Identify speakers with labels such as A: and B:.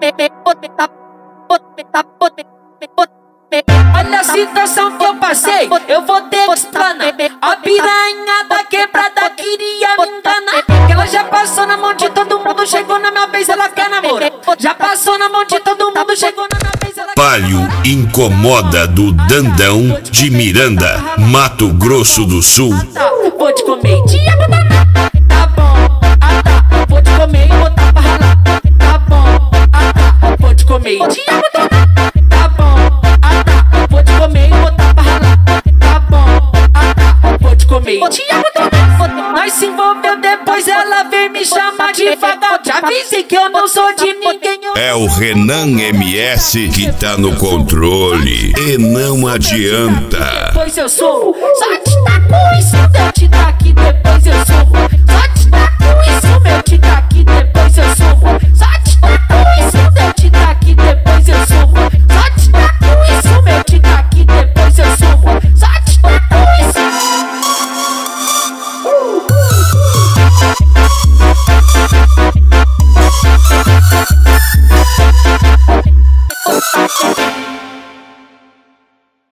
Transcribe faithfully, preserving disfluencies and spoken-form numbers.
A: Olha a situação que eu passei, eu vou ter que explanar. A piranha da quebrada queria me enganar, que ela já passou na mão de todo mundo, chegou na minha vez, ela quer namorar. Já passou na mão de todo mundo, chegou na minha vez, ela quer
B: Palio Incomoda do Dandão de Miranda, Mato Grosso do Sul.
A: Vou te comer, diabo danado, tá bom, ah tá. Vou te comer e botar pra ralar, tá bom, ah tá. Vou te comer, diabo danado, tá bom, ah tá. Vou te comer e botar pra ralar, tá bom, ah tá. Vou te comer, diabo danado. Nós se envolveu, depois ela veio me chamar de vagal. Já avisei que eu não sou de ninguém. Eu...
B: É o Renan M S que tá no controle e não adianta.
A: Depois eu sou, só te taco isso, eu te taco, depois eu sou, só te